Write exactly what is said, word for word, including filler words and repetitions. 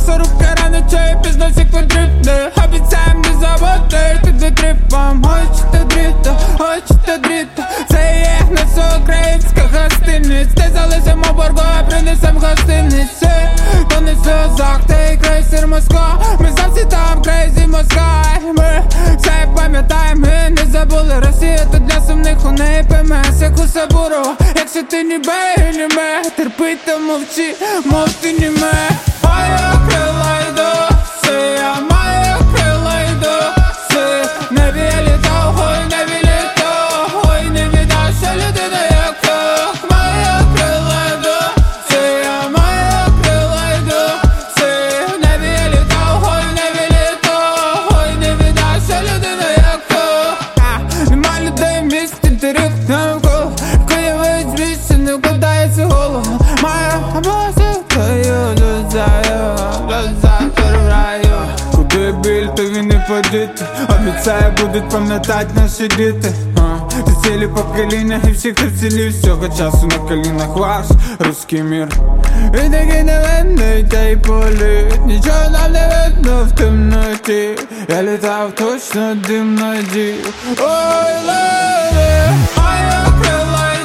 М'ясорубка рано чай, пізно всі квадрити. Обіцяєм не заводити до трипом. Хочете дріта, хочете дріта. Це є наша українська гостиниця. Ти залишимо боргу, а принесем гостиниці. То не сльозах, ти крейсер Москва. Ми завжди там, крейзі Москва. Ми все пам'ятаємо, ми не забули. Росія тут для сумних, у неї ПМС, як у Сабурова. Якщо ти не бей, не ме, терпи та мовчи, мов ти не ме. Моя крила йду, я маю крила йду, не вилітав, ой, не вилітав, ой, не віддав, що людина як то. Моя крила йду, я маю крила йду, не вилітав, ой, не вилітав, ой, не віддав, що людина як то. Нема людей в місті, ти рік навколо, Києвець звідси не вкладається голову. Моя база, твою лузаю, лузаю раю. Куди біль, то він не подіти. Обіцяє, будуть пам'ятать наші діти. Ти цілі покоління і всіх, хто вцілів. Всього часу на колінах ваш руський мір. Він такий невинний, та й політ. Нічого нам не видно в темноті. Я літав точно дим надій. Ой, леді, моя крила